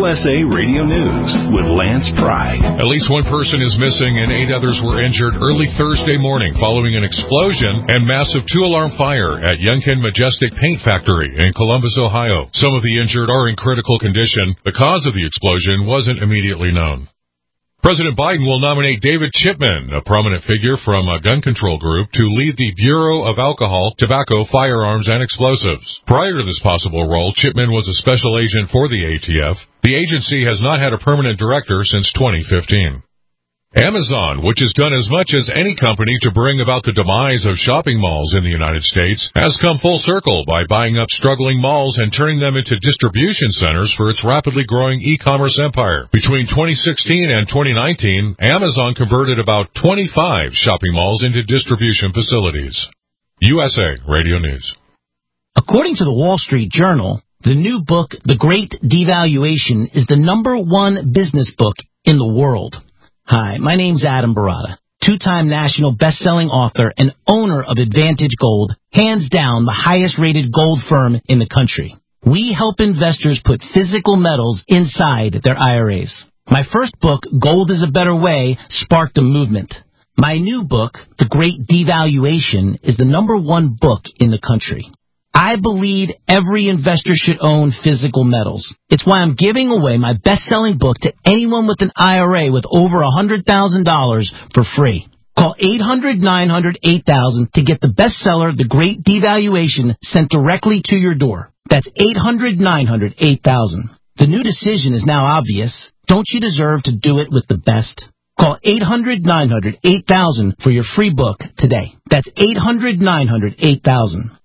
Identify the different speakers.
Speaker 1: USA Radio News with Lance Pry.
Speaker 2: At least one person is missing and 8 others were injured early Thursday morning following an explosion and massive 2-alarm fire at Youngkin Majestic Paint Factory in Columbus, Ohio. Some of the injured are in critical condition. The cause of the explosion wasn't immediately known. President Biden will nominate David Chipman, a prominent figure from a gun control group, to lead the Bureau of Alcohol, Tobacco, Firearms, and Explosives. Prior to this possible role, Chipman was a special agent for the ATF. The agency has not had a permanent director since 2015. Amazon, which has done as much as any company to bring about the demise of shopping malls in the United States, has come full circle by buying up struggling malls and turning them into distribution centers for its rapidly growing e-commerce empire. Between 2016 and 2019, Amazon converted about 25 shopping malls into distribution facilities. USA Radio News.
Speaker 3: According to the Wall Street Journal, the new book, The Great Devaluation, is the #1 business book in the world. Hi, my name's Adam Barata, 2-time national best-selling author and owner of Advantage Gold, hands down the highest-rated gold firm in the country. We help investors put physical metals inside their IRAs. My first book, Gold is a Better Way, sparked a movement. My new book, The Great Devaluation, is the #1 book in the country. I believe every investor should own physical metals. It's why I'm giving away my best-selling book to anyone with an IRA with over $100,000 for free. Call 800-900-8000 to get the bestseller, The Great Devaluation, sent directly to your door. That's 800-900-8000. The new decision is now obvious. Don't you deserve to do it with the best? Call 800-900-8000 for your free book today. That's 800-900-8000.